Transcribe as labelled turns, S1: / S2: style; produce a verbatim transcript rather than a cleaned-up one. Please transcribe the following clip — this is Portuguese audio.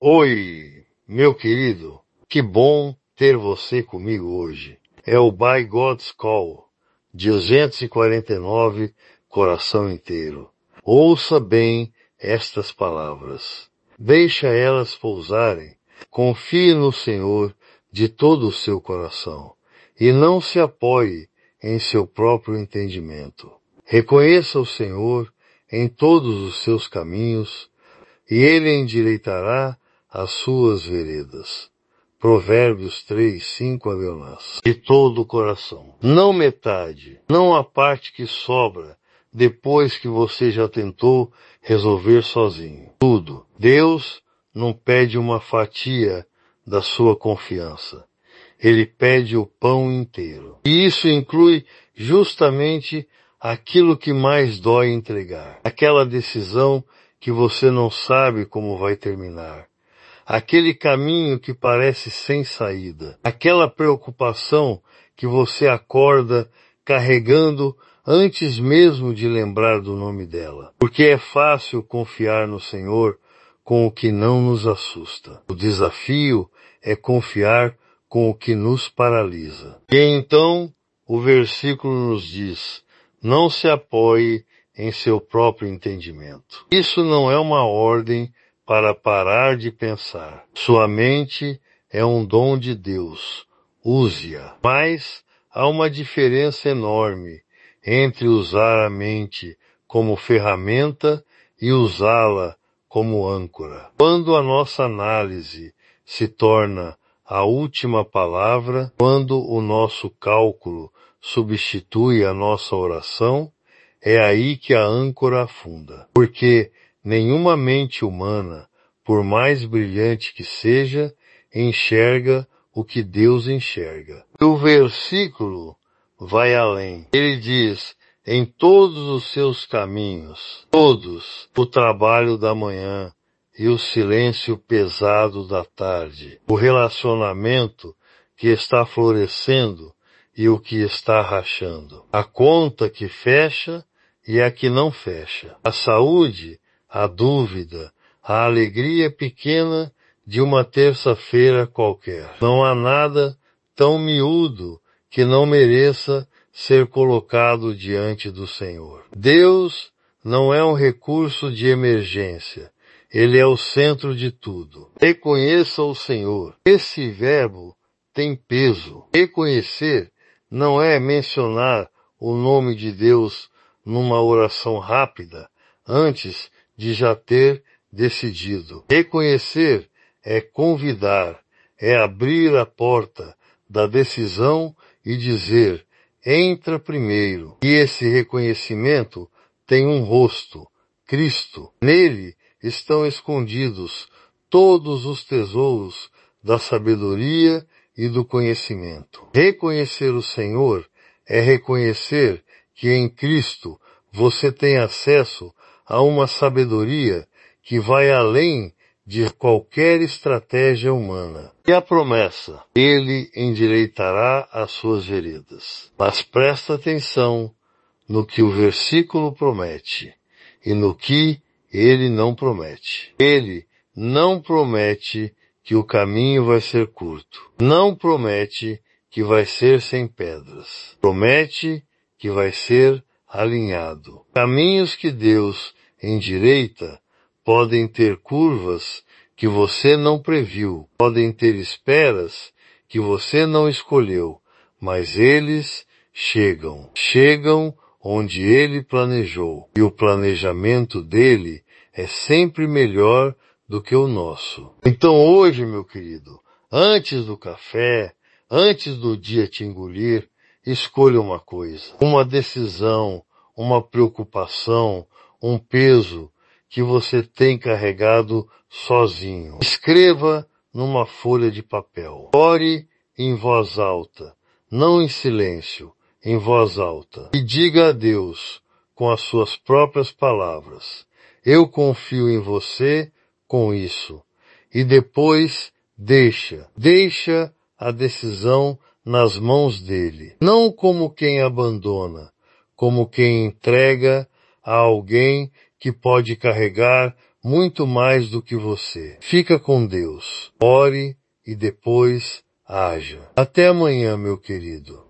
S1: Oi, meu querido, que bom ter você comigo hoje. É o By God's Call, duzentos e quarenta e nove, coração inteiro. Ouça bem estas palavras. Deixa elas pousarem. Confie no Senhor de todo o seu coração e não se apoie em seu próprio entendimento. Reconheça o Senhor em todos os seus caminhos e Ele endireitará as suas veredas. Provérbios três, cinco a Leonás. De todo o coração. Não metade, não a parte que sobra depois que você já tentou resolver sozinho. Tudo. Deus não pede uma fatia da sua confiança. Ele pede o pão inteiro. E isso inclui justamente aquilo que mais dói entregar. Aquela decisão que você não sabe como vai terminar. Aquele caminho que parece sem saída. Aquela preocupação que você acorda carregando antes mesmo de lembrar do nome dela. Porque é fácil confiar no Senhor com o que não nos assusta. O desafio é confiar com o que nos paralisa. E então o versículo nos diz: não se apoie em seu próprio entendimento. Isso não é uma ordem para parar de pensar. Sua mente é um dom de Deus. Use-a. Mas há uma diferença enorme entre usar a mente como ferramenta e usá-la como âncora. Quando a nossa análise se torna a última palavra, quando o nosso cálculo substitui a nossa oração, é aí que a âncora afunda. Porque nenhuma mente humana, por mais brilhante que seja, enxerga o que Deus enxerga. E o versículo vai além. Ele diz: em todos os seus caminhos, todos, o trabalho da manhã e o silêncio pesado da tarde, o relacionamento que está florescendo e o que está rachando, a conta que fecha e a que não fecha, a saúde, a dúvida, a alegria pequena de uma terça-feira qualquer. Não há nada tão miúdo que não mereça ser colocado diante do Senhor. Deus não é um recurso de emergência. Ele é o centro de tudo. Reconheça o Senhor. Esse verbo tem peso. Reconhecer não é mencionar o nome de Deus numa oração rápida, antes de já ter decidido. Reconhecer é convidar, é abrir a porta da decisão e dizer: entra primeiro. E esse reconhecimento tem um rosto, Cristo. Nele estão escondidos todos os tesouros da sabedoria e do conhecimento. Reconhecer o Senhor é reconhecer que em Cristo você tem acesso a uma sabedoria que vai além de qualquer estratégia humana. E a promessa: Ele endireitará as suas veredas. Mas presta atenção no que o versículo promete e no que ele não promete. Ele não promete que o caminho vai ser curto. Não promete que vai ser sem pedras. Promete que vai ser alinhado. Caminhos que Deus endireita podem ter curvas que você não previu, podem ter esperas que você não escolheu, mas eles chegam. Chegam onde Ele planejou. E o planejamento dele é sempre melhor do que o nosso. Então hoje, meu querido, antes do café, antes do dia te engolir, escolha uma coisa, uma decisão, uma preocupação, um peso que você tem carregado sozinho. Escreva numa folha de papel. Ore em voz alta, não em silêncio, em voz alta. E diga a Deus, com as suas próprias palavras: eu confio em você com isso. E depois deixa, deixa a decisão nas mãos dele. Não como quem abandona, como quem entrega a alguém que pode carregar muito mais do que você. Fica com Deus. Ore e depois haja. Até amanhã, meu querido.